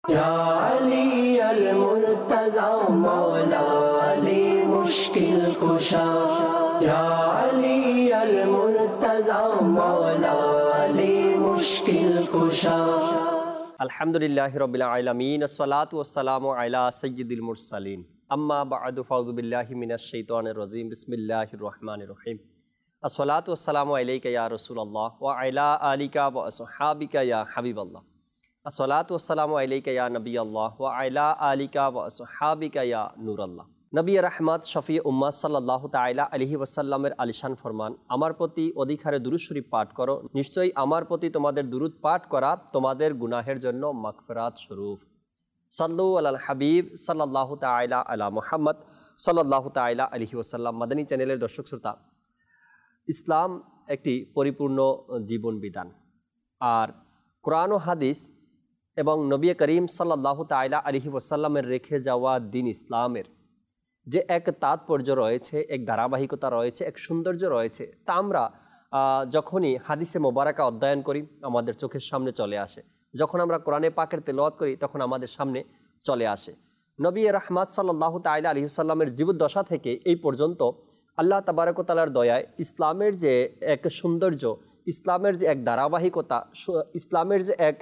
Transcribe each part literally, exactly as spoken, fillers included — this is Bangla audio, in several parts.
या अली अल मुर्तज़ा मौला अली मुश्किल कुशा, या अली अल मुर्तज़ा मौला अली मुश्किल कुशा। अल्हम्दुलिल्लाहि रब्बिल आलमीन, अस्सलातु वस्सलामु अला सय्यिदिल मुरसलीन, अम्मा बअदु फ़अऊज़ु बिल्लाहि मिनश शैतानिर रजीम, बिस्मिल्लाहिर रहमानिर रहीम। अस्सलातु वस्सलामु अलैका या रसूलल्लाह व अला आलिका व अस्हाबिका या हबीबल्लाह। अस्सलातु वस्सलामु अलैका या नबी अल्लाह व अला आलिका व अस्हाबिका या नूरल्लाह। नबी रहमत शफी उम्मत सल्लल्लाहु ताआला अलैहि वसल्लमेर आलिशान फरमान, আমার প্রতি অধিক হারে দুরূদ শরীফ পাঠ করো, নিশ্চয়ই আমার প্রতি তোমাদের দুরূদ পাঠ করা তোমাদের গুনাহের জন্য মাগফিরাত স্বরূপ। সাল্লু আলাল হাবিব সাল্লাল্লাহু তাআলা আলা মুহাম্মদ সাল্লাল্লাহু তাআলা আলাইহি ওয়াসাল্লাম। মাদানী চ্যানেলের দর্শক শ্রোতা, ইসলাম একটি পরিপূর্ণ জীবন বিধান, আর কোরআন ও হাদিস এবং নবী করিম সাল্লাল্লাহু তাআলা আলাইহি ওয়াসাল্লামের রেখে যাওয়া দিন ইসলামের যে এক তাৎপর্য রয়েছে, এক ধারাবাহিকতা রয়েছে, এক সৌন্দর্য রয়েছে, তা আমরা যখনই হাদিসে মোবারকা অধ্যয়ন করি আমাদের চোখের সামনে চলে আসে। যখন আমরা কোরআনে পাকের তেলাওয়াত করি তখন আমাদের সামনে চলে আসে। নবী রাহমাত সাল্লাল্লাহু তাআলা আলাইহি ওয়াসাল্লামের জীবদ্দশা থেকে এই পর্যন্ত আল্লাহ তাবারক ওয়া তাআলার দয়ায় ইসলামের যে এক সৌন্দর্য, ইসলামের যে এক ধারাবাহিকতা, ইসলামের যে এক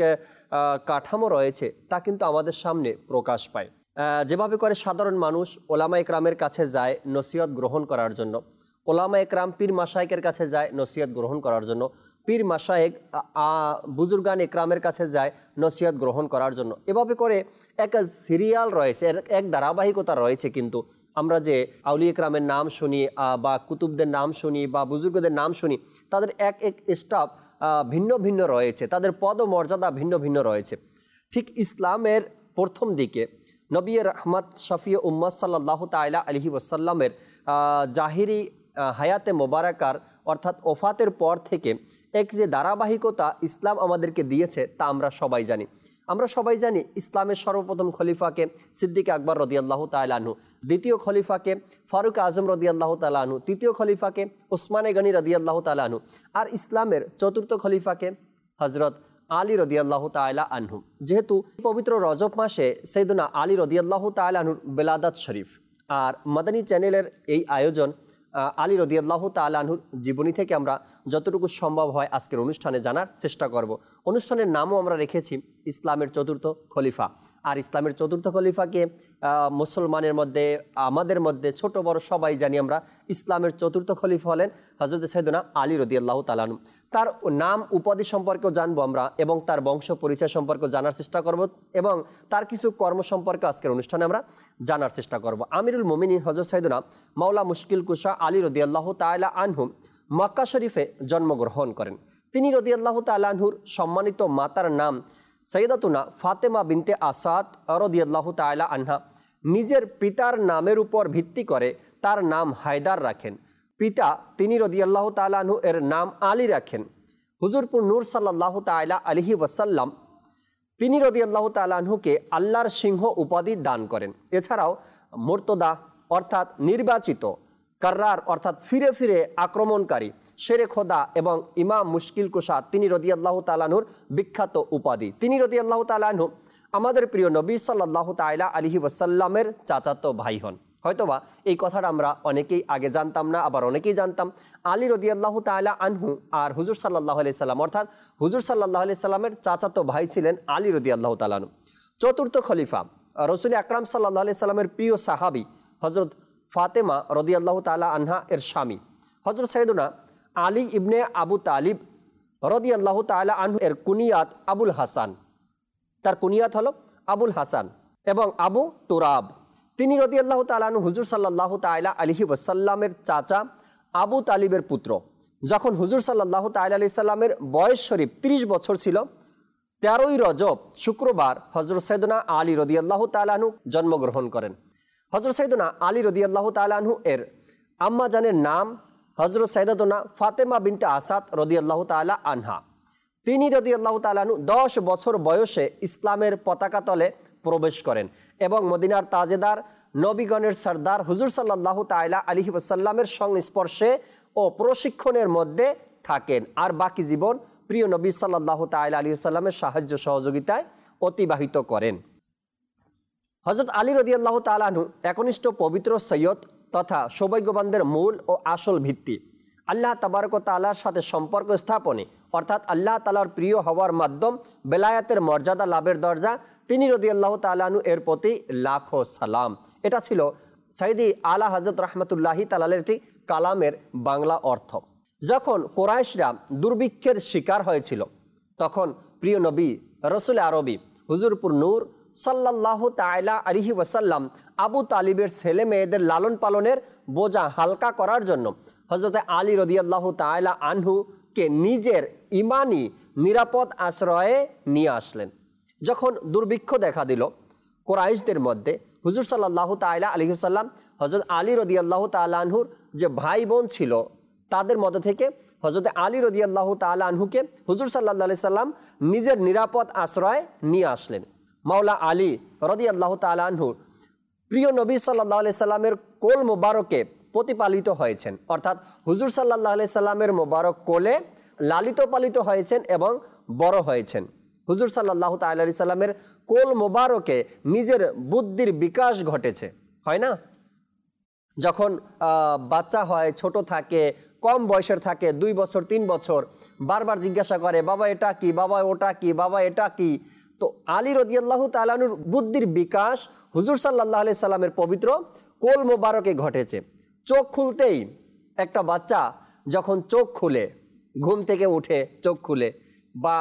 কাঠামো রয়েছে তা কিন্তু আমাদের সামনে প্রকাশ পায়। যেভাবে করে সাধারণ মানুষ ওলামা একরামের কাছে যায় নসিহত গ্রহণ করার জন্য, ওলামা একরাম পীর মাশায়েখের কাছে যায় নসিহত গ্রহণ করার জন্য, পীর মাশায়েখ বুজুর্গান একরামের কাছে যায় নসিহত গ্রহণ করার জন্য, এভাবে করে এক সিরিয়াল রয়েছে, এক ধারাবাহিকতা রয়েছে। কিন্তু আমরা যে আউলিয়া একরামের নাম শুনি বা কুতুবদের নাম শুনি বা বুজুর্গদের নাম শুনি, তাদের এক এক স্টাফ ভিন্ন ভিন্ন রয়েছে, তাদের পদ ও মর্যাদা ভিন্ন ভিন্ন রয়েছে। ঠিক ইসলামের প্রথম দিকে নবী রহমত শফি উম্মত সাল্লাল্লাহু তাআলা আলাইহি ওয়াসাল্লামের জাহিরি হায়াতে মোবারকার অর্থাৎ ওফাতের পর থেকে এক যে ধারাবাহিকতা ইসলাম আমাদেরকে দিয়েছে তা আমরা সবাই জানি। আমরা সবাই জানি ইসলামের সর্বপ্রথম খলিফাকে সিদ্দিক আকবর রাদিয়াল্লাহু তাআলা আনহু, দ্বিতীয় খলিফাকে ফারুক আজম রাদিয়াল্লাহু তাআলা আনহু, তৃতীয় খলিফাকে ওসমানে গনি রাদিয়াল্লাহু তাআলা আনহু, আর ইসলামের চতুর্থ খলিফাকে হযরত আলী রাদিয়াল্লাহু তাআলা আনহু। যেহেতু পবিত্র রজব মাসে সাইয়েদনা আলী রাদিয়াল্লাহু তাআলা আনহুর বেলাদাত শরীফ, আর মাদানী চ্যানেলের এই আয়োজন আলী রাদিয়াল্লাহু তাআলা আনহুর জীবনী থেকে আমরা যতটুকু সম্ভব হয় আজকের অনুষ্ঠানে জানার চেষ্টা করব। অনুষ্ঠানের নামও আমরা রেখেছি ইসলামের চতুর্থ খলিফা। আর ইসলামের চতুর্থ খলিফাকে মুসলমানের মধ্যে, আমাদের মধ্যে ছোট বড় সবাই জানি আমরা, ইসলামের চতুর্থ খলিফা হলেন হযরত সাইয়েদনা আলী রাদিয়াল্লাহু তাআলা আনহু। তার নাম উপাধি সম্পর্কেও জানবো আমরা এবং তার বংশ পরিচয় সম্পর্কে জানার চেষ্টা করব এবং তার কিছু কর্ম সম্পর্কে আজকের অনুষ্ঠানে আমরা জানার চেষ্টা করব। আমিরুল মুমিনিন হযরত সাইয়েদনা মাওলা মুশকিল কুশা আলী রাদিয়াল্লাহু তাআলা আনহু মক্কা শরীফে জন্মগ্রহণ করেন। তিনি রাদিয়াল্লাহু তাআলা আনহুর সম্মানিত মাতার নাম সৈয়দাতুনা ফাতেমা বিনতে আসাদ রাদিয়াল্লাহু তাআলা আনহা। নিজের পিতার নামের উপর ভিত্তি করে তার নাম হায়দার রাখেন। পিতা তিনি রাদিয়াল্লাহু তাআলা আনহু এর নাম আলী রাখেন। হুজুরপুর নূর সাল্লাল্লাহু তাআলা আলাইহি ওয়াসাল্লাম তিনি রাদিয়াল্লাহু তাআলা আনহুকে আল্লাহর সিংহ উপাধি দান করেন। এছাড়াও মুর্তদা অর্থাৎ নির্বাচিত, কার্রার অর্থাৎ ফিরে ফিরে আক্রমণকারী, শেরে খোদা এবং ইমাম মুশকিল কুশা তিনি রাদিয়াল্লাহু তাআলা আনহুর বিখ্যাত উপাধি। তিনি রাদিয়াল্লাহু তাআলা আনহু আমাদের প্রিয় নবী সাল্লাল্লাহু তাআলা আলাইহি ওয়াসাল্লামের চাচাতো ভাই হন। হয়তোবা এই কথাটা আমরা অনেকেই আগে জানতাম না, আবার অনেকেই জানতাম। আলী রাদিয়াল্লাহু তাআলা আনহু আর হুজুর সাল্লাল্লাহু আলাইহি সাল্লাম অর্থাৎ হুজুর সাল্লাল্লাহু আলাইহি সাল্লামের চাচাতো ভাই ছিলেন আলী রাদিয়াল্লাহু তাআলা আনহু। চতুর্থ খলিফা রাসূল আকরাম সাল্লাল্লাহু আলাইহি সাল্লামের প্রিয় সাহাবী হযরত ফাতেমা রাদিয়াল্লাহু তাআলা আনহা এর স্বামী হযরত সাইয়েদনা আলী ইবনে আবু তালিব রাদিয়াল্লাহু তাআলা আনহু এর কুনিয়াত আবুল হাসান। তার কুনিয়াত হলো আবুল হাসান এবং আবু তুরাব। তিনি রাদিয়াল্লাহু তাআলা আনহু হুজুর সাল্লাল্লাহু তাআলা আলাইহি ওয়াসাল্লামের চাচা আবু তালিবের পুত্র। যখন হুজুর সাল্লাল্লাহু তাআলা আলাইহি সাল্লামের বয়স শরীফ ত্রিশ বছর ছিল, তেরোই রজব শুক্রবার হযরত সাইয়েদনা আলী রাদিয়াল্লাহু তাআলা আনহু জন্মগ্রহণ করেন। হযরত সাইয়েদনা আলী রাদিয়াল্লাহু তাআলা আনহু এর আম্মা জানের নাম হযরত সাইয়েদাতুনা ফাতেমা বিনতে আসাদ রাদিয়াল্লাহু তাআলা আনহা। তিনি রাদিয়াল্লাহু তাআলা আনহু দশ বছর বয়সে ইসলামের পতাকা তলে প্রবেশ করেন এবং মদিনার তাজেদার নবীগণের সরদার হুজুর সাল্লাল্লাহু তাআলা আলাইহি ওয়াসাল্লামের সংস্পর্শে ও প্রশিক্ষণের মধ্যে থাকেন আর বাকি জীবন প্রিয় নবী সাল্লাল্লাহু তাআলা আলাইহি ওয়াসাল্লামের সাহায্য সহযোগিতায় অতিবাহিত করেন। হযরত আলী রাদিয়াল্লাহু তাআলা আনহু একনিষ্ঠ পবিত্র সৈয়দ তথা সৌভাগ্যবানদের মূল ও আসল ভিত্তি। আল্লাহ তাবারক ওয়া তাআলার সাথে সম্পর্ক স্থাপনে অর্থাৎ আল্লাহ তাআলার প্রিয় হওয়ার মাধ্যম বেলায়াতের মর্যাদা লাভের দরজা তিনি রাদিয়াল্লাহু তাআলা আনহু এর প্রতি লাখো সালাম। এটা ছিল সাইয়্যিদি আলা হযরত রাহমাতুল্লাহি তাআলার একটি কালামের বাংলা অর্থ। যখন কুরাইশরা দুর্ভিক্ষের শিকার হয়েছিল তখন প্রিয় নবী রসুল আরবি হুজুরপুর নূর সাল্লাল্লাহু তাআলা আলাইহি ওয়াসাল্লাম আবু তালিবের ছেলে মেয়েদের লালন পালনের বোঝা হালকা করার জন্য হযরত আলী রাদিয়াল্লাহু তাআলা আনহুকে নিজের ইমানি নিরাপদ আশ্রয়ে নিয়ে আসলেন। যখন দুর্ভিক্ষ দেখা দিল কুরাইশদের মধ্যে হুজুর সাল্লাল্লাহু তাআলা আলাইহি ওয়াসাল্লাম হযরত আলী রাদিয়াল্লাহু তাআলা আনহুর যে ভাই বোন ছিল তাদের মধ্যে থেকে হযরত আলী রাদিয়াল্লাহু তাআলা আনহুকে হুজুর সাল্লাল্লাহু আলাইহি সাল্লাম নিজের নিরাপদ আশ্রয়ে নিয়ে আসলেন। মাওলা আলী রাদিয়াল্লাহু তাআলা আনহু প্রিয় নবী সাল্লাল্লাহু আলাইহি সাল্লামের কোল মোবারকে প্রতিপালিত হয়েছেন, অর্থাৎ হুজুর সাল্লাল্লাহু আলাইহি সাল্লামের মোবারক কোলে লালিত পালিত হয়েছেন এবং বড় হয়েছেন। হুজুর সাল্লাল্লাহু তাআলা আলাইহি সাল্লামের কোল মোবারকে নিজের বুদ্ধির বিকাশ ঘটেছে, হয় না? যখন বাচ্চা হয়, ছোট থাকে, কম বয়সের থাকে, দুই বছর তিন বছর, বারবার জিজ্ঞাসা করে বাবা এটা কি, বাবা ওটা কি, বাবা এটা কি। তো আলী রাদিয়াল্লাহু তাআলা আনহুর বুদ্ধির বিকাশ হুজুর সাল্লাল্লাহু আলাইহি সাল্লামের পবিত্র কোল মোবারকে ঘটেছে। চোখ খুলতেই একটা বাচ্চা যখন চোখ খুলে, ঘুম থেকে উঠে চোখ খুলে বা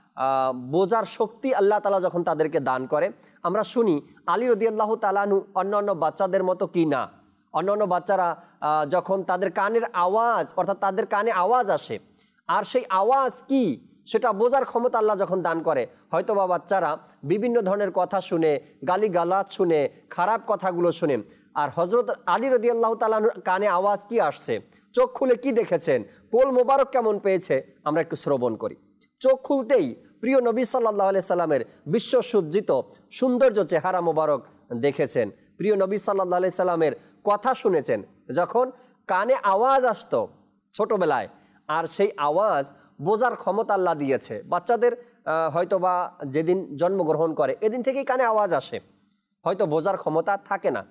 বোঝার শক্তি আল্লাহ তাআলা যখন তাদেরকে দান করে, আমরা শুনি আলী রাদিয়াল্লাহু তাআলা আনহু অন্য অন্য বাচ্চাদের মতো কি না, অন্য অন্য বাচ্চারা যখন তাদের কানের আওয়াজ অর্থাৎ তাদের কানে আওয়াজ আসে আর সেই আওয়াজ কি সেটা বোঝার ক্ষমতা আল্লাহ যখন দান করে, হয়তো বা বাচ্চারা বিভিন্ন ধরনের কথা শুনে, গালিগালাজ শুনে, খারাপ কথাগুলো শুনে, আর হযরত আলী রাদিয়াল্লাহু তাআলা কানে আওয়াজ কি আসছে, চোখ খুলে কি দেখেছেন, কোল মোবারক কেমন পেয়েছে, আমরা একটু শ্রবণ করি। চোখ খুলতেই প্রিয় নবী সাল্লাল্লাহু আলাইহি সাল্লামের বিশ্বসজ্জিত সৌন্দর্য চেহারা মোবারক দেখেছেন। প্রিয় নবী সাল্লাল্লাহু আলাইহি সাল্লামের কথা শুনেছেন। যখন কানে আওয়াজ আসতো ছোটবেলায়, আর সেই আওয়াজ বোঝার ক্ষমতা আল্লাহ দিয়েছে বাচ্চাদের, হয়তো বা যেদিন জন্মগ্রহণ করে এদিন থেকেই কানে আওয়াজ আসে, হয়তো বোঝার ক্ষমতা থাকে না।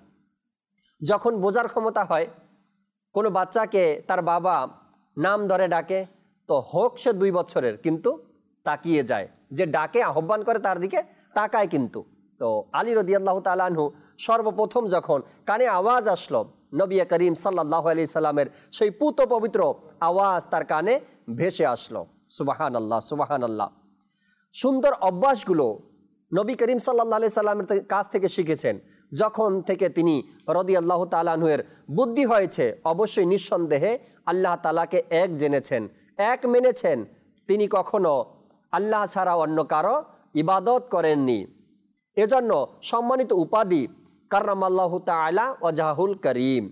যখন বোঝার ক্ষমতা হয়, কোনো বাচ্চাকে তার বাবা নাম ধরে ডাকে তো হোক সে দুই বছরের, কিন্তু তাকিয়ে যায়, যে ডাকে আহ্বান করে তার দিকে তাকায়। কিন্তু তো আলী রাদিয়াল্লাহু তাআলা আনহু সর্বপ্রথম যখন কানে আওয়াজ আসলো, নবী করিম সাল্লাল্লাহু আলাইহি সাল্লামের সেই পুত পবিত্র আওয়াজ তার কানে ভেসে আসলো। সুবহানাল্লাহ, সুবহানাল্লাহ। সুন্দর অভ্যাসগুলো নবী করিম সাল্লাল্লাহু আলাইহি সাল্লামের কাছ থেকে শিখেছেন। যখন থেকে তিনি রাদিয়াল্লাহু তাআলা আনহুর বুদ্ধি হয়েছে, অবশ্যই নিঃসন্দেহে আল্লাহ তাআলাকে এক জেনেছেন, এক মেনেছেন। তিনি কখনো আল্লাহ ছাড়া অন্য কারো ইবাদত করেননি। এজন্য সম্মানিত উপাধি কাররামাল্লাহু তাআলা ওয়াজহুল করিম।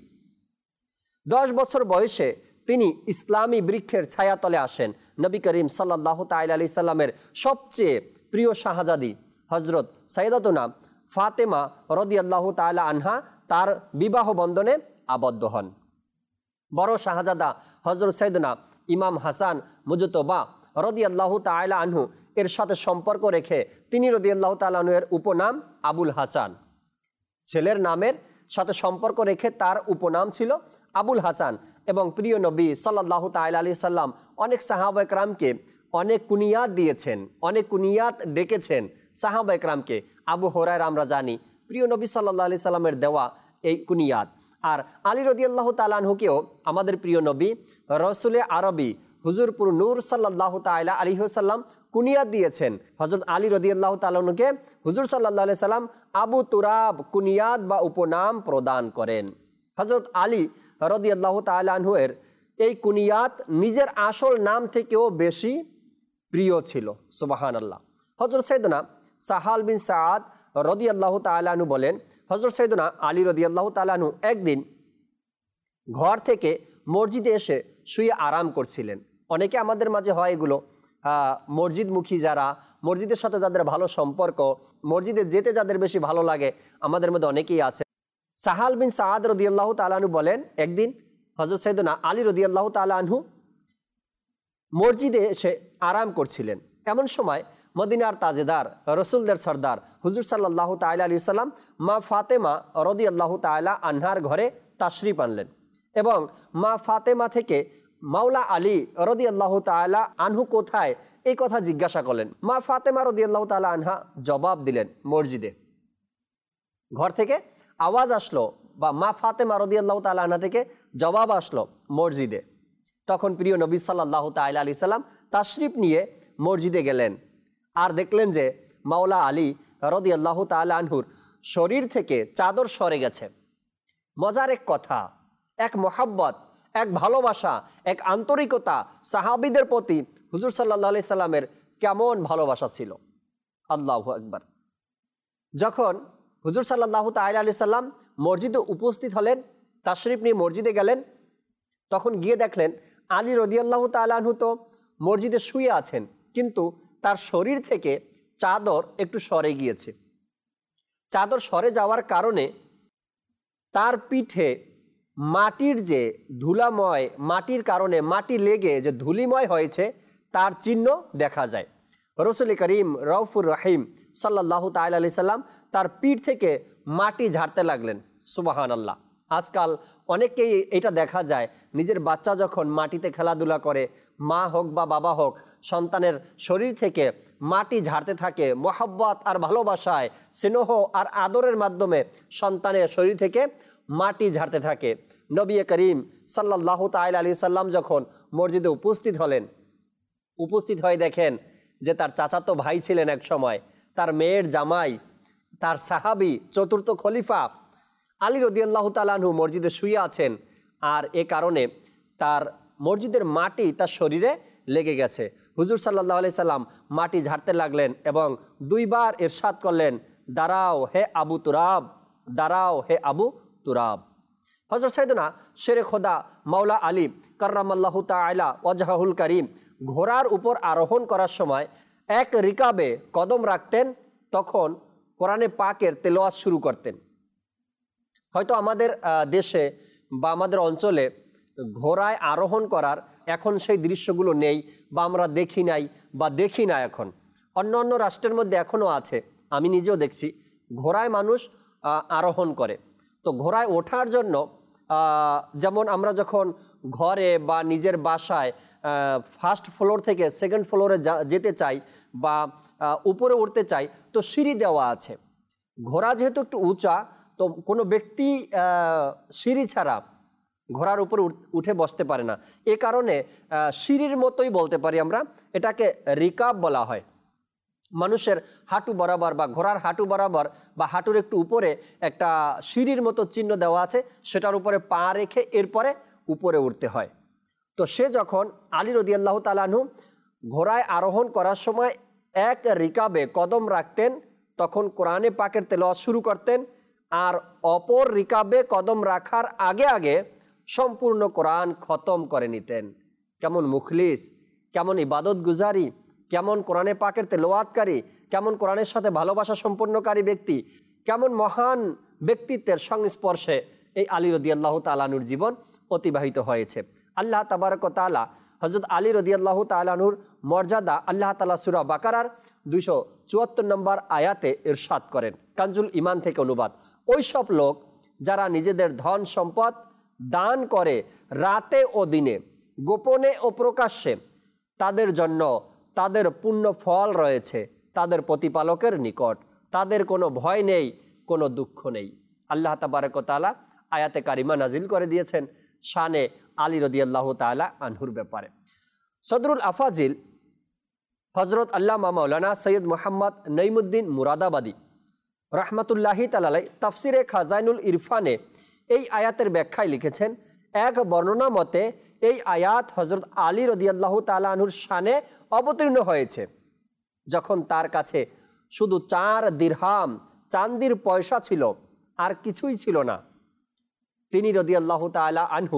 দশ বছর বয়সে তিনি ইসলামী বৃক্ষের ছায়াতলে আসেন। নবী করিম সাল্লাল্লাহু তাআলা আলাইহি সাল্লামের সবচেয়ে প্রিয় শাহজাদি হজরত সাইয়্যিদাতুনা ফাতেমা রাদিয়াল্লাহু তাআলা আনহা তার বিবাহ বন্ধনে আবদ্ধ হন। বড় শাহজাদা হজরত সাইয়্যিদুনা ইমাম হাসান মুজতবা রাদিয়াল্লাহু তাআলা আনহু এর সাথে সম্পর্ক রেখে তিনি রাদিয়াল্লাহু তাআলা আনহু এর উপনাম আবুল হাসান, ছেলের নামের সাথে সম্পর্ক রেখে তার উপনাম ছিল আবুল হাসান। এবং প্রিয় নবী সাল্লাল্লাহু তাআলা আলাইহি সাল্লাম অনেক সাহাবা একরামকে অনেক কুনিয়াত দিয়েছেন, অনেক কুনিয়াত ডেকেছেন সাহাবা একরামকে। আবু হুরায়রা আমরা জানি প্রিয় নবী সাল্লাল্লাহু আলাইহি সাল্লামের দেওয়া এই কুনিয়াত। আর আলী রাদিয়াল্লাহু তাআলা আনহুকেও আমাদের প্রিয় নবী রসুলে আরবি হুজুরপুর নূর সাল্লাল্লাহু তাআলা আলাইহি ওয়াসাল্লাম কুনিয়াত দিয়েছেন। হযরত আলী রাদিয়াল্লাহু তাআলা আনহুকে হুজুর সাল্লাল্লাহু আলাইহি সাল্লাম আবু তুরাব কুনিয়াত বা উপনাম প্রদান করেন। হযরত আলী রাদিয়াল্লাহু তাআলা আনহু এর এই কুনিয়াত নিজের আসল নাম থেকেও বেশি প্রিয় ছিল। সুবহানাল্লাহ। হযরত সাইয়্যিদুনা সাহাল বিন সাদ রাদিয়াল্লাহু তাআলা আনহু বলেন, হযরত সাইয়্যিদুনা আলী রাদিয়াল্লাহু তাআলা আনহু একদিন ঘর থেকে মসজিদে এসে শুয়ে আরাম করছিলেন। অনেকে আমাদের মাঝে হয় এগুলো, মসজিদমুখী যারা, মসজিদের সাথে যাদের ভালো সম্পর্ক, মসজিদে যেতে যাদের বেশি ভালো লাগে, আমাদের মধ্যে অনেকেই আছে। সাহাল বিন সাদ রাদিয়াল্লাহু তাআলা আনহু বলেন, একদিন হযরত সাইয়্যিদুনা আলী রাদিয়াল্লাহু তাআলা আনহু মসজিদে এসে আরাম করছিলেন। এমন সময় মদিনার তাজেদার, রসুলদের সর্দার হুজুর সাল্লাল্লাহু তাআলা আলাইহি সাল্লাম মা ফাতেমা রাদিয়াল্লাহু তাআলা আনহার ঘরে তাশরিফ আনলেন এবং মা ফাতেমা থেকে মাওলা আলী রাদিয়াল্লাহু তাআলা আনহু কোথায় এই কথা জিজ্ঞাসা করলেন। মা ফাতেমা রাদিয়াল্লাহু তাআলা আনহা জবাব দিলেন মসজিদে। ঘর থেকে আওয়াজ আসলো বা মা ফাতেমা রাদিয়াল্লাহু তাআলা আনহা থেকে জবাব আসলো মসজিদে। তখন প্রিয় নবী সাল্লাল্লাহু তাআলা আলাইহি সাল্লাম তাশরিফ নিয়ে মসজিদে গেলেন আর দেখলেন যে মাওলা আলী রাদিয়াল্লাহু তাআলা আনহুর শরীর থেকে চাদর সরে গেছে। মজার এক কথা, এক মহাব্বত, এক ভালোবাসা, এক আন্তরিকতা সাহাবীদের প্রতি হুজুর সাল্লাল্লাহু আলাইহি সাল্লামের কেমন ভালোবাসা ছিল। আল্লাহু আকবার। যখন হুজুর সাল্লাল্লাহু তাআলা আলাইহি সাল্লাম মসজিদে উপস্থিত হলেন, তাশরিফ নিয়ে মসজিদে গেলেন, তখন গিয়ে দেখলেন আলী রাদিয়াল্লাহু তাআলা আনহু তো মসজিদে শুয়ে আছেন, কিন্তু তার শরীর থেকে চাদর একটু সরে গিয়েছে। চাদর সরে যাওয়ার কারণে তার পিঠে মাটির যে ধুলাময়, মাটির কারণে মাটি লেগে যে ধুলিময় হয়েছে তার চিহ্ন দেখা যায়। রসুল করিম রউফুর রহিম সাল্লাল্লাহু তাআলা আলাইহি সাল্লাম তার পিঠ থেকে মাটি ঝাড়তে লাগলেন। সুবহানাল্লাহ। আজকাল অনেকেই এটা দেখা যায়, নিজের বাচ্চা যখন মাটিতে খেলাধুলা করে, মা হোক বা বাবা হোক সন্তানের শরীর থেকে মাটি ঝাড়তে থাকে, মহব্বত আর ভালোবাসায়, স্নেহ আর আদরের মাধ্যমে সন্তানের শরীর থেকে মাটি ঝাড়তে থাকে। নবী করিম সাল্লাল্লাহু তাআলা আলাইহি সাল্লাম যখন মসজিদে উপস্থিত হলেন, উপস্থিত হয়ে দেখেন যে তার চাচাতো ভাই ছিলেন এক সময়, তার মেয়ের জামাই, তার সাহাবী, চতুর্থ খলিফা আলী রাদিয়াল্লাহু তাআলা আনহু মসজিদে শুয়ে আছেন, আর এ কারণে তার মসজিদের মাটি তার শরীরে লেগে গেছে। হুজুর সাল্লাল্লাহু আলাইহি সাল্লাম মাটি ঝাড়তে লাগলেন এবং দুইবার ইরশাদ করলেন, দাঁড়াও হে আবু তুরাব, দাঁড়াও হে আবু তুরাব। হযরত সাইয়েদনা শেরে খোদা মাওলা আলী কাররামাল্লাহু তাআলা ওয়াজহাহুল কারীম ঘোড়ার উপর আরোহণ করার সময় এক রিকাবে কদম রাখতেন, তখন কোরআনে পাকের তেলাওয়াত শুরু করতেন। হয়তো আমাদের দেশে বা আমাদের অঞ্চলে ঘোড়ায় আরোহণ করার এখন সেই দৃশ্যগুলো নেই বা আমরা দেখি নাই বা দেখি না। এখন অন্য অন্য রাষ্ট্রের মধ্যে এখনও আছে, আমি নিজেও দেখছি ঘোড়ায় মানুষ আরোহণ করে। তো ঘোড়ায় ওঠার জন্য যেমন আমরা যখন ঘরে বা নিজের বাসায় ফার্স্ট ফ্লোর থেকে সেকেন্ড ফ্লোরে যেতে চাই বা উপরে উঠতে চাই, তো সিঁড়ি দেওয়া আছে। ঘোড়া যেহেতু একটু উঁচা, তো কোনো ব্যক্তি সিঁড়ি ছাড়া ঘোড়ার উপর উঠে বসতে পারে না। এ কারণে সিঁড়ির মতোই বলতে পারি আমরা, এটাকে রিকাব বলা হয়। মানুষের হাঁটু বরাবর বা ঘোড়ার হাঁটু বরাবর বা হাঁটুর একটু উপরে একটা সিঁড়ির মতো চিহ্ন দেওয়া আছে, সেটার উপরে পা রেখে এরপরে উপরে উঠতে হয়। তো সে যখন আলী রাদিয়াল্লাহু তাআলা আনহু ঘোড়ায় আরোহণ করার সময় এক রিকাবে কদম রাখতেন, তখন কোরআনে পাকের তেলাওয়াত শুরু করতেন, আর অপর রিকাবে কদম রাখার আগে আগে সম্পূর্ণ কোরআন খতম করে নিতেন। কেমন মুখলিস, কেমন ইবাদত গুজারি, কেমন কোরআনে পাকের তেলাওয়াতকারী, কেমন কোরআনের সাথে ভালোবাসা সম্পন্নকারী ব্যক্তি, কেমন মহান ব্যক্তিত্বের সংস্পর্শে এই আলী রাদিয়াল্লাহু তাআলা আনহুর জীবন অতিবাহিত হয়েছে। আল্লাহ তাবারক ওয়া তাআলা হযরত আলী রাদিয়াল্লাহু তাআলা আনহুর মর্যাদা আল্লাহ তাআলা সূরা বাকারার দুইশো চুয়াত্তর নম্বর আয়াতে ইরশাদ করেন। কানজুল ঈমান থেকে অনুবাদ। ওই সব লোক যারা নিজেদের ধন সম্পদ দান করে রাতে ও দিনে, গোপনে ও প্রকাশ্যে, তাদের জন্য তাদের পূর্ণ ফল রয়েছে তাদের প্রতিপালকের নিকট। তাদের কোনো ভয় নেই, কোনো দুঃখ নেই। আল্লাহ তাবারক ওয়া তাআলা আয়াতে কারিমা নাজিল করে দিয়েছেন শানে আলী রাদিয়াল্লাহু তাআলা আনহুর ব্যাপারে। সদরুল আফাজিল হজরত আল্লামা মাওলানা সৈয়দ মোহাম্মদ নঈমুদ্দিন মুরাদাবাদী রহমতুল্লাহি তাআলা আলাইহি তাফসিরে খাজাইনুল ইরফানে এই আয়াতের ব্যাখ্যায় লিখেছেন, এক বর্ণনা মতে এই আয়াত হজরত আলী রাদিয়াল্লাহু তাআলা আনহুর শানে অবতীর্ণ হয়েছে যখন তার কাছে শুধু চার দিরহাম চান্দির পয়সা ছিল, আর কিছুই ছিল না। তিনি রাদিয়াল্লাহু তাআলা আনহু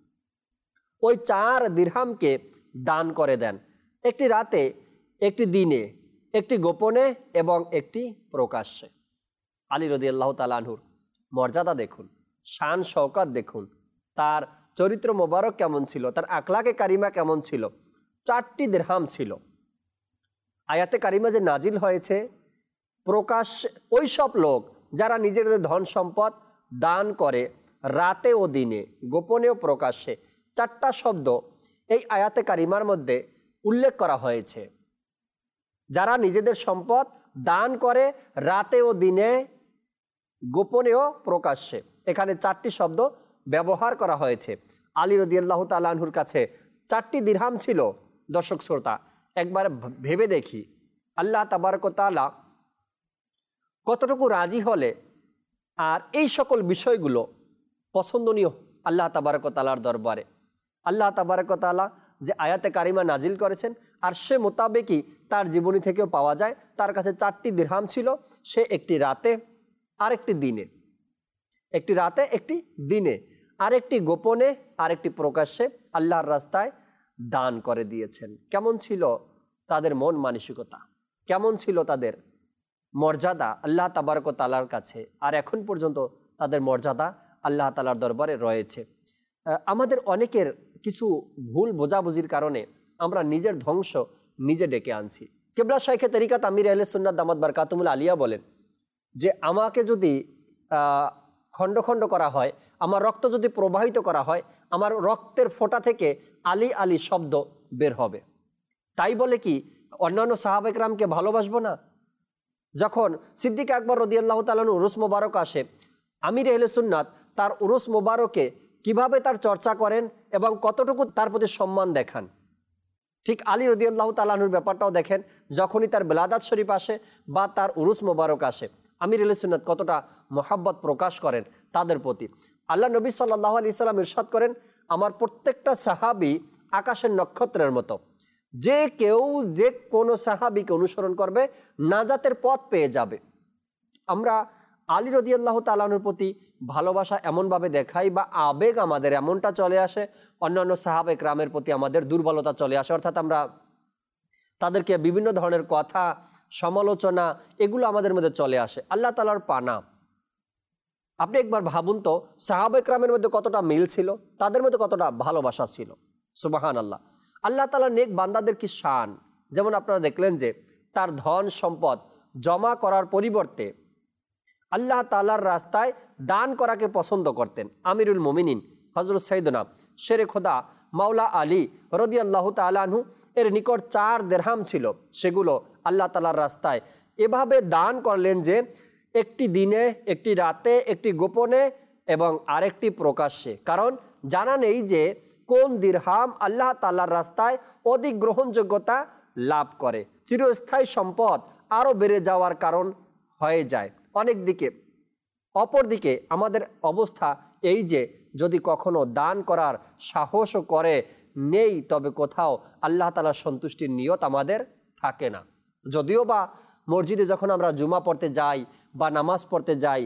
ওই চার দিরহামকে দান করে দেন, একটি রাতে, একটি দিনে, একটি গোপনে এবং একটি প্রকাশ্যে। আলী রাদিয়াল্লাহু তাআলা আনহুর মর্যাদা দেখুন, শান শওকত দেখুন, তার চরিত্র মোবারক কেমন ছিল, তার আখলাকে কারিমা কেমন ছিল। চারটি দিরহাম ছিল, আয়াতে কারিমা যে নাজিল হয়েছে, প্রকাশ ওই সব লোক যারা নিজেদের ধন সম্পদ দান করে রাতে ও দিনে, গোপনে ও প্রকাশ্যে। চারটা শব্দ এই আয়াতে কারিমার মধ্যে উল্লেখ করা হয়েছে। যারা নিজেদের সম্পদ দান করে রাতে ও দিনে, গোপনে ও প্রকাশ্যে, এখানে চারটি শব্দ ব্যবহার করা হয়েছে। আলী রাদিয়াল্লাহু তাআলা আনহুর কাছে চারটি দিরহাম ছিল। দর্শক শ্রোতা, একবার ভেবে দেখি আল্লাহ তাবারক ওয়া তাআলা কতটুকু রাজি হলে আর এই সকল বিষয়গুলো পছন্দনীয় আল্লাহ তাবারক ওয়া তাআলার দরবারে। আল্লাহ তাবারক ওয়া তাআলা যে আয়াতে কারিমা নাজিল করেছেন আর সে মোতাবেকই তার জীবনী থেকেও পাওয়া যায়। তার কাছে চারটি দিরহাম ছিল, সে একটি রাতে আর একটি দিনে, একটি রাতে একটি দিনে, আরেকটি গোপনে আরেকটি প্রকাশ্যে আল্লাহর রাস্তায় দান করে দিয়েছেন। কেমন ছিল তাদের মন মানসিকতা, কেমন ছিল তাদের মর্যাদা আল্লাহ তাবারক ওয়া তাআলার কাছে, আর এখন পর্যন্ত তাদের মর্যাদা আল্লাহ তাআলার দরবারে রয়েছে। আমাদের অনেকের কিছু ভুল বোঝাবুঝির কারণে আমরা নিজের ধ্বংস নিজে ডেকে আনছি। কিবলা শাইখে তরিকাত আমির আহলে সুন্নাত দামাত বারকাতুহুল আলিয়া বলেন যে আমাকে যদি খণ্ড খণ্ড করা হয়, আমার রক্ত যদি প্রবাহিত করা হয়, আমার রক্তের ফোঁটা থেকে আলী আলী শব্দ বের হবে। তাই বলে কি অন্যান্য সাহাবা ইকরামকে ভালোবাসবো না? যখন সিদ্দিক আকবর রাদিয়াল্লাহু তাআলা আনহু উরুস মোবারক আসে, আমির আহলে সুন্নাত তার উরুস মোবারকে কিভাবে তার চর্চা করেন এবং কতটুকু তার প্রতি সম্মান দেখান। ঠিক আলী রাদিয়াল্লাহু তাআলা আনহুর ব্যাপারটাও দেখেন, যখনই তার বেলাদাত শরীফ আসে বা তার উরুস মোবারক আসে, আমির আহলে সুন্নাত কতটা মহব্বত প্রকাশ করেন তাদের প্রতি। আল্লাহ নবী সাল্লাল্লাহু আলাইহি সাল্লাম ইরশাদ করেন, আমার প্রত্যেকটা সাহাবী আকাশের নক্ষত্রের মতো, যে কেউ যে কোনো সাহাবীকে অনুসরণ করবে নাজাতের পথ পেয়ে যাবে। আমরা আলী রাদিয়াল্লাহু তাআলা আনহুর প্রতি ভালোবাসা এমনভাবে দেখাই বা আবেগ আমাদের এমনটা চলে আসে, অন্যান্য সাহাবা ইকরামের প্রতি আমাদের দুর্বলতা চলে আসে, অর্থাৎ আমরা তাদেরকে বিভিন্ন ধরনের কথা সমালোচনা এগুলো আমাদের মধ্যে চলে আসে। আল্লাহ তাআলার পানা। আপনি একবার ভাবুন তো, সাহাবা ইকরামের মধ্যে কতটা মিল ছিল, তাদের মধ্যে কতটা ভালোবাসা ছিল। সুবহানাল্লাহ। আল্লাহ তাআলা নেক বান্দাদের কি শান। যেমন আপনারা দেখলেন যে তার ধন সম্পদ জমা করার পরিবর্তে আল্লাহ তাআলার রাস্তায় দান করাকে পছন্দ করতেন। আমিরুল মুমিনিন হযরত সাইয়েদনা শেরে খোদা মাওলা আলী রাদিয়াল্লাহু তাআলা আনহু এর নিকট চার দিরহাম ছিল, সেগুলো আল্লাহ তাআলার রাস্তায় এভাবে দান করলেন যে একটি দিনে, একটি রাতে, একটি গোপনে এবং আরেকটি প্রকাশ্যে। কারণ জানা নেই যে কোন দিরহাম আল্লাহ তাআলার রাস্তায় অধিক গ্রহণযোগ্যতা লাভ করে, চিরস্থায়ী সম্পদ আরও বেড়ে যাওয়ার কারণ হয়ে যায় অনেক দিকে। অপরদিকে আমাদের অবস্থা এই যে যদি কখনো দান করার সাহসও করে নেই, তবে কোথাও আল্লাহ তাআলার সন্তুষ্টির নিয়ত আমাদের থাকে না। যদিও বা মসজিদে যখন আমরা জুমা পড়তে যাই বা নামাজ পড়তে যাই,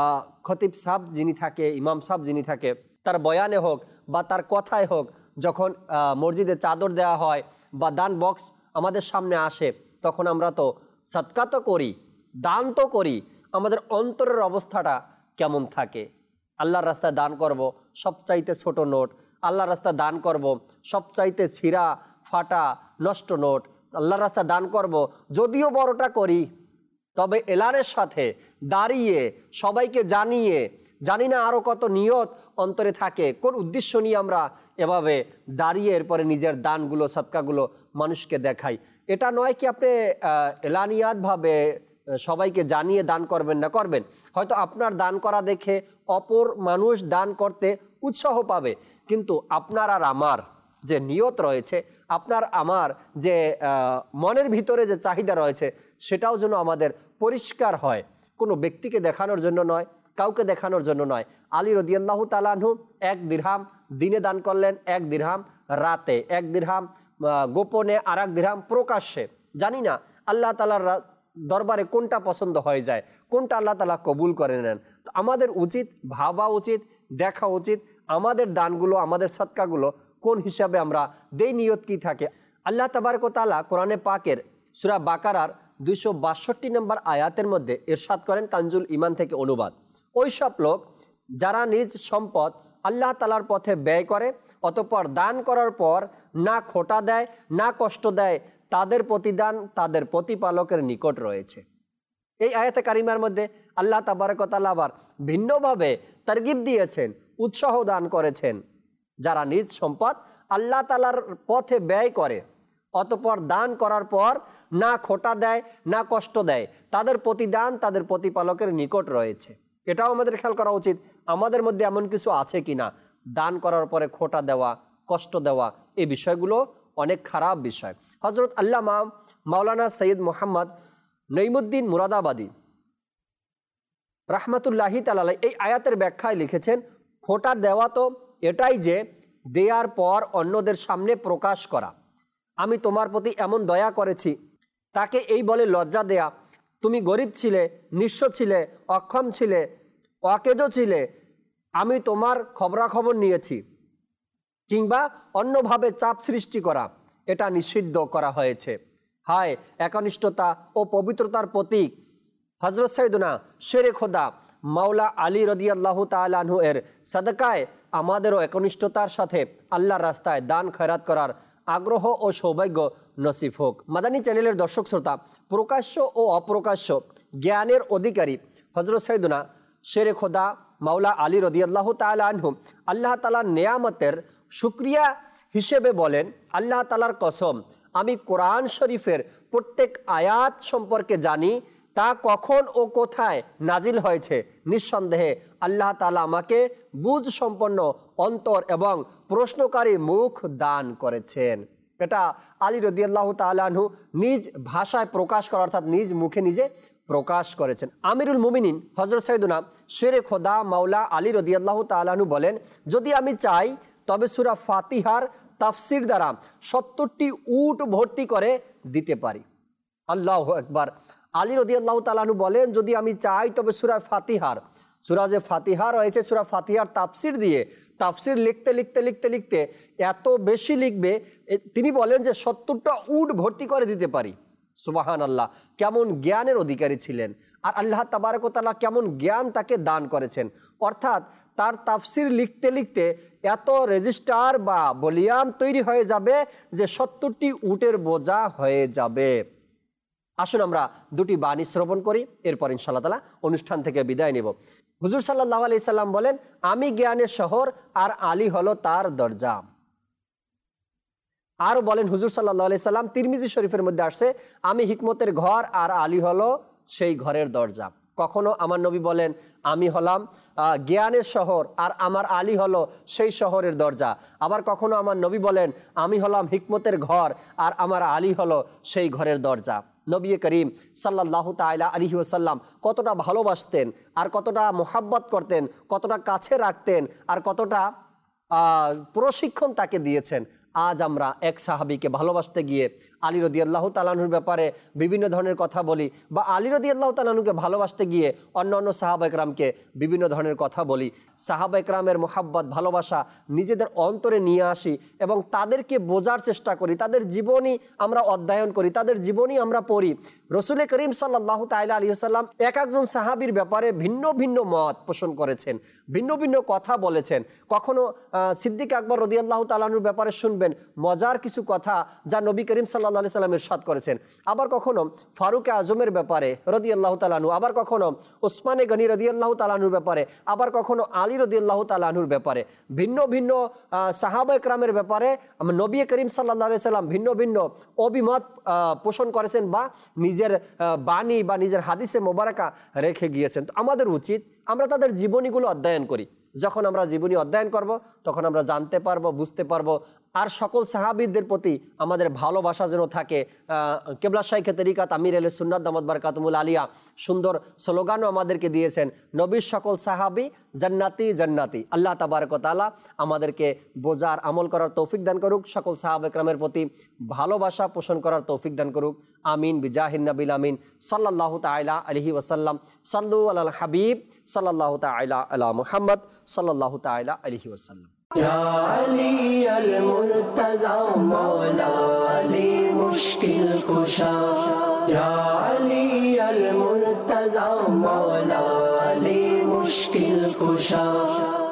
খতিব সাহেব যিনি থাকে, ইমাম সাহেব যিনি থাকে, তার বয়ানে হোক বা তার কথায় হোক, যখন মসজিদে চাদর দেওয়া হয় বা দান বক্স আমাদের সামনে আসে, তখন আমরা তো সদকা তো করি, দান তো করি, আমাদের অন্তরের অবস্থাটা কেমন থাকে? আল্লাহর রাস্তায় দান করব সবচাইতে ছোট নোট, আল্লাহর রাস্তায় দান করব সবচাইতে ছিঁড়া ফাটা নষ্ট নোট, আল্লাহর রাস্তায় দান করব যদিও বড়টা করি, তবে এলানের সাথে দাঁড়িয়ে সবাইকে জানিয়ে, জানি না আরও কত নিয়ত অন্তরে থাকে, কোন উদ্দেশ্য নিয়ে আমরা এভাবে দাঁড়িয়ে এরপরে নিজের দানগুলো সদকাগুলো মানুষকে দেখাই। এটা নয় কি আপনি এলানিয়াতভাবে সবাইকে জানিয়ে দান করবেন না, করবেন, হয়তো আপনার দান করা দেখে অপর মানুষ দান করতে উৎসাহ পাবে, কিন্তু আপনার আর আমার যে নিয়ত রয়েছে, আপনার আমার যে মনের ভিতরে যে চাহিদা রয়েছে, সেটাও যেন আমাদের পরিষ্কার হয়, কোনো ব্যক্তিকে দেখানোর জন্য নয়, কাউকে দেখানোর জন্য নয়। আলী রাদিয়াল্লাহু তাআলা আনহু এক দিরহাম দিনে দান করলেন, এক দিরহাম রাতে, এক দিরহাম গোপনে, আর এক দিরহাম প্রকাশ্যে। জানি না আল্লাহ তাআলার দরবারে কোনটা পছন্দ হয়ে যায়, কোনটা আল্লাহ তাআলা কবুল করে নেন। তো আমাদের উচিত, ভাবা উচিত, দেখা উচিত আমাদের দানগুলো, আমাদের সদকাগুলো কোন হিসাবে আমরা দেই, নিয়ত কি থাকে। আল্লাহ তাবারক ওয়া তাআলা কোরআনে পাকের সূরা বাকারার দুইশো বাষট্টি নম্বর আয়াতের মধ্যে ইরশাদ করেন, কানজুল ঈমান থেকে অনুবাদ, ওই সব লোক যারা নিজ সম্পদ আল্লাহ তাআলার পথে ব্যয় করে, অতঃপর দান করার পর না খোটা দেয়, না কষ্ট দেয়, তাদের প্রতিদান তাদের প্রতিপালকের নিকট রয়েছে। এই আয়াতে কারিমার মধ্যে আল্লাহ তাবারক ওয়া তাআলা আবার ভিন্নভাবে তারগিব দিয়েছেন, উৎসাহ দান করেছেন, যারা নিজ সম্পদ আল্লাহ তাআলার পথে ব্যয় করে অতঃপর দান করার পর না খোটা দেয় না কষ্ট দেয়, তাদের প্রতিদান তাদের প্রতিপালকের নিকট রয়েছে। এটাও আমাদের খেয়াল করা উচিত, আমাদের মধ্যে এমন কিছু আছে কিনা দান করার পরে খোটা দেওয়া, কষ্ট দেওয়া, এই বিষয়গুলো অনেক খারাপ বিষয়। হযরত আল্লামা মাওলানা সৈয়দ মোহাম্মদ নঈমুদ্দিন মুরাদাবাদী রাহমাতুল্লাহি তাআলা আলাইহি এই আয়াতের ব্যাখ্যায় লিখেছেন, খোটা দেওয়া তো এটাই যে দেওয়ার পর অন্যদের সামনে প্রকাশ করা, আমি তোমার প্রতি এমন দয়া করেছি, তাকে এই বলে লজ্জা দেয়া, তুমি গরিব ছিলে, নিঃস্ব ছিলে, অক্ষম ছিলে, অকেজো ছিলে, আমি তোমার খবরাখবর নিয়েছি, কিংবা অন্যভাবে চাপ সৃষ্টি করা, এটা নিষিদ্ধ করা হয়েছে। হায় একনিষ্ঠতা ও পবিত্রতার প্রতীক হযরত সাইয়েদনা শেরে খোদা মাওলা আলী রাদিয়াল্লাহু তাআলা আনহু এর সাদকায় আমাদেরও একনিষ্ঠতার সাথে আল্লাহর রাস্তায় দান খয়রাত করার আগ্রহ ও সৌভাগ্য নসিব হোক। মাদানী চ্যানেলের দর্শক শ্রোতা, প্রকাশ্য ও অপ্রকাশ্য জ্ঞানের অধিকারী হযরত সাইয়েদনা শেরে খোদা মাওলা আলী রাদিয়াল্লাহু তাআলা আনহু আল্লাহ তাআলার নেয়ামতের শুকরিয়া হিসেবে বলেন, আল্লাহ তাআলার কসম, আমি কোরআন শরীফের প্রত্যেক আয়াত সম্পর্কে জানি, তা কখন ও কোথায় নাজিল হয়েছে। নিঃসন্দেহে আল্লাহ তাআলা আমাকে বুঝ সম্পন্ন অন্তর এবং প্রশ্নকারী মুখ দান করেছেন। এটা আলী রাদিয়াল্লাহু তাআলা আনহু নিজ ভাষায় প্রকাশ করা, অর্থাৎ নিজ মুখে নিজে প্রকাশ করেছেন। আমিরুল মুমিনিন হযরত সাইয়েদনা শেরে খোদা মাওলা আলী রাদিয়াল্লাহু তাআলা আনহু বলেন, যদি আমি চাই তবে সূরা ফাতিহার তাফসির দ্বারা সত্তরটি উট ভর্তি করে দিতে পারি। আল্লাহু আকবার। আলী রাদিয়াল্লাহু তাআলা আনহু বলেন, যদি আমি চাই তবে সূরা ফাতিহার, সূরা যে ফাতিহা রয়েছে, সূরা ফাতিহার তাফসির দিয়ে তাফসির লিখতে লিখতে লিখতে লিখতে এত বেশি লিখবে, তিনি বলেন যে সত্তরটা উট ভর্তি করে দিতে পারি। সুবহানাল্লাহ, কেমন জ্ঞানের অধিকারী ছিলেন, আর আল্লাহ তাবারক ওয়া তাআলা কেমন জ্ঞান তাকে দান করেছেন। অর্থাৎ তার তাফসির লিখতে লিখতে এত রেজিস্টার বা ভলিউম তৈরি হয়ে যাবে যে সত্তরটি উটের বোঝা হয়ে যাবে। আসুন আমরা দুটি বাণী শ্রবণ করি, এরপর ইনশাআল্লাহ তাআলা অনুষ্ঠান থেকে বিদায় নেব। হুজুর সাল্লাল্লাহু আলাইহি সাল্লাম বলেন, আমি জ্ঞানের শহর আর আলী হলো তার দরজা। আরও বলেন হুজুর সাল্লাল্লাহু আলাইহি সাল্লাম, তিরমিজি শরীফের মধ্যে আসছে, আমি হিকমতের ঘর আর আলী হলো সেই ঘরের দরজা। কখনো আমার নবী বলেন, আমি হলাম জ্ঞানের শহর আর আমার আলী হলো সেই শহরের দরজা। আবার কখনো আমার নবী বলেন, আমি হলাম হিকমতের ঘর আর আমার আলী হলো সেই ঘরের দরজা। নবী করিম সাল্লাল্লাহু তাআলা আলাইহি ওয়াসাল্লাম কতটা ভালোবাসতেন, আর কতটা মোহাব্বত করতেন, কতটা কাছে রাখতেন, আর কতটা প্রশিক্ষণ তাকে দিয়েছেন। আজ আমরা এক সাহাবীকে ভালোবাসতে গিয়ে আলী রাদিয়াল্লাহু তাআলা আনহুর ব্যাপারে বিভিন্ন ধরনের কথা বলি, বা আলী রাদিয়াল্লাহু তাআলা আনহুকে ভালোবাসতে গিয়ে অন্য অন্য সাহাবা একরামকে বিভিন্ন ধরনের কথা বলি। সাহাবা একরামের মোহাব্বত, ভালোবাসা নিজেদের অন্তরে নিয়ে আসি এবং তাদেরকে বোঝার চেষ্টা করি, তাদের জীবনী আমরা অধ্যয়ন করি, তাদের জীবনী আমরা পড়ি। রসুল করিম সাল্লাল্লাহু তাআলা আলাইহি ওয়াসাল্লাম এক একজন সাহাবীর ব্যাপারে ভিন্ন ভিন্ন মত পোষণ করেছেন, ভিন্ন ভিন্ন কথা বলেছেন। কখনো সিদ্দিক আকবর রাদিয়াল্লাহু তাআলা আনহুর ব্যাপারে শুনবেন মজার কিছু কথা যা নবী করিম সাল্লাল্লাহু আলাইহি সাল্লাম ইরশাদ করেছেন। আবার কখনো ফারুক আজমের ব্যাপারে রাদিয়াল্লাহু তাআলা আনহু, আবার কখনো উসমানে গনি রাদিয়াল্লাহু তাআলা আনহুর ব্যাপারে, আবার কখনো আলী রাদিয়াল্লাহু তাআলা আনহুর ব্যাপারে, ভিন্ন ভিন্ন সাহাবা একরামের ব্যাপারে নবী করিম সাল্লাল্লাহু আলাইহি সাল্লাম ভিন্ন ভিন্ন অভিমত পোষণ করেছেন বা নিজের বাণী বা নিজের হাদিসে মোবারকা রেখে গিয়েছেন। তো আমাদের উচিত আমরা তাদের জীবনীগুলো অধ্যয়ন করি। যখন আমরা জীবনী অধ্যয়ন করব তখন আমরা জানতে পারবো, বুঝতে পারবো। আর সকল সাহাবীদের প্রতি আমাদের ভালোবাসা যেন থাকে। কেবলা শাইখে তরিকাত আমির আহলে সুন্নাত দামাত বারাকাতুহুল আলিয়া সুন্দর স্লোগানও আমাদেরকে দিয়েছেন, নবীর সকল সাহাবী জান্নাতি জান্নাতি। আল্লাহ তাবারক ওয়া তাআলা আমাদেরকে বোঝার, আমল করার তৌফিক দান করুক, সকল সাহাবা একরামের প্রতি ভালোবাসা পোষণ করার তৌফিক দান করুক। আমিন বিজাহিন নবিল আমিন সাল্লাল্লাহু তাআলা আলাইহি ওয়াসাল্লাম। সাল্লু আলাল হাবিব সাল্লাল্লাহু তাআলা আলা মুহাম্মদ সাল্লাল্লাহু তাআলা আলাইহি ওয়াসাল্লাম। या अली अल मुर्तज़ा मौला अली मुश्किल कुशा, या अली अल मुर्तज़ा मौला अली मुश्किल कुशा।